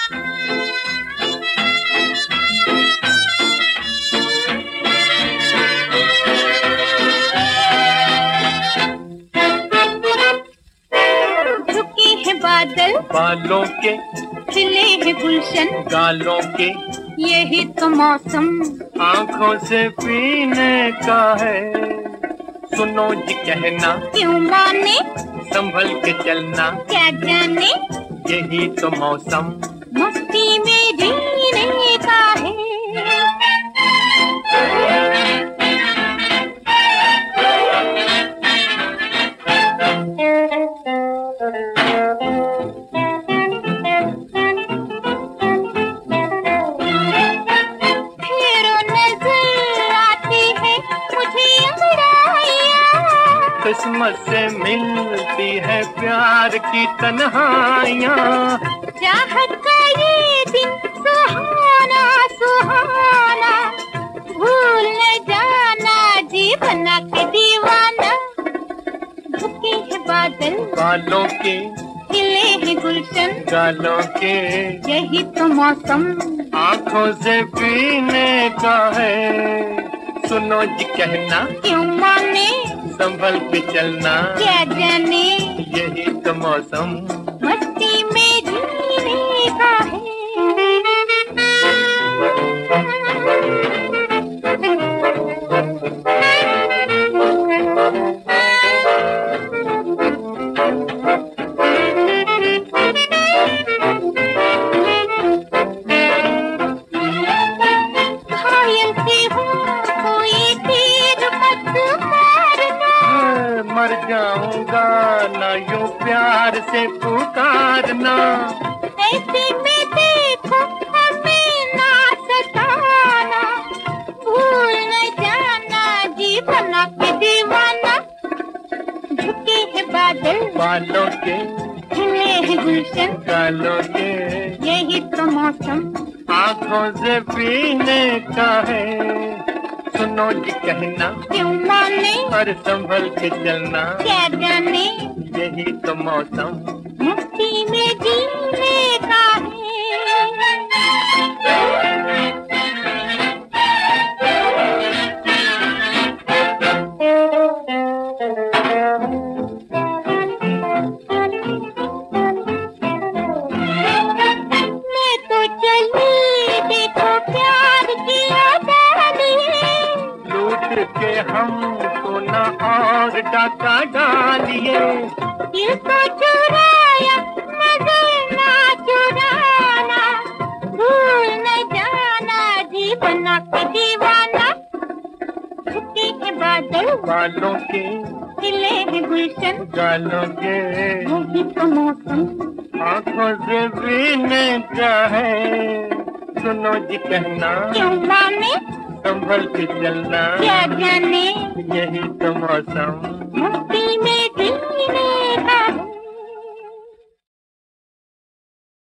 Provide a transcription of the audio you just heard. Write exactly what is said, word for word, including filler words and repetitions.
झुके हैं बादल बालों के, खिले हैं गुलशन गालों के, यही तो मौसम आंखों से पीने का है। सुनो जी कहना, क्यों माने, संभल के चलना, क्या जाने, यही तो मौसम मस्ती में जीने का है। किस्मत से मिलती है प्यार की तन्हाइयाँ, चाहत का ये दिन सुहाना सुहाना, भूल न जाना जी बना के दीवाना। झुके हैं बादल बालों के, खिले हैं गुलशन गालों के, यही तो मौसम आंखों से पीने का है। सुनो जी कहना, क्यों माने, संभल के चलना, क्या जाने, यही तो मौसम मस्ती में जीने का है। घायल से हूँ कोई तीर मत मारना, मर जाऊंगा ना यूं प्यार से पुकारना। ऐसे में देखो हमें ना सताना, भूल न जाना जी बना के दीवाना। झुके हैं बादल बालों के, खिले हैं गुलशन गालों के, यही तो मौसम आंखों से पीने का है। सुनो जी कहना, क्यों माने, और संभल के चलना, क्या जाने, यही तो मौसम मस्ती में जीने का है। मैं तो चली देखो प्यार की आजादी, लूट के हमको न और डाका डालिए। दिल को चुराया नजर ना चुराना, भूल न जाना जी बना के दीवाना। झुके हैं बादल बालों के, खिले हैं गुलशन गालों के, यही तो मौसम आंखों से पीने का है। सुनो जी कहना, क्यों माने, संभल के चलना, क्या जाने, यही तो मौसम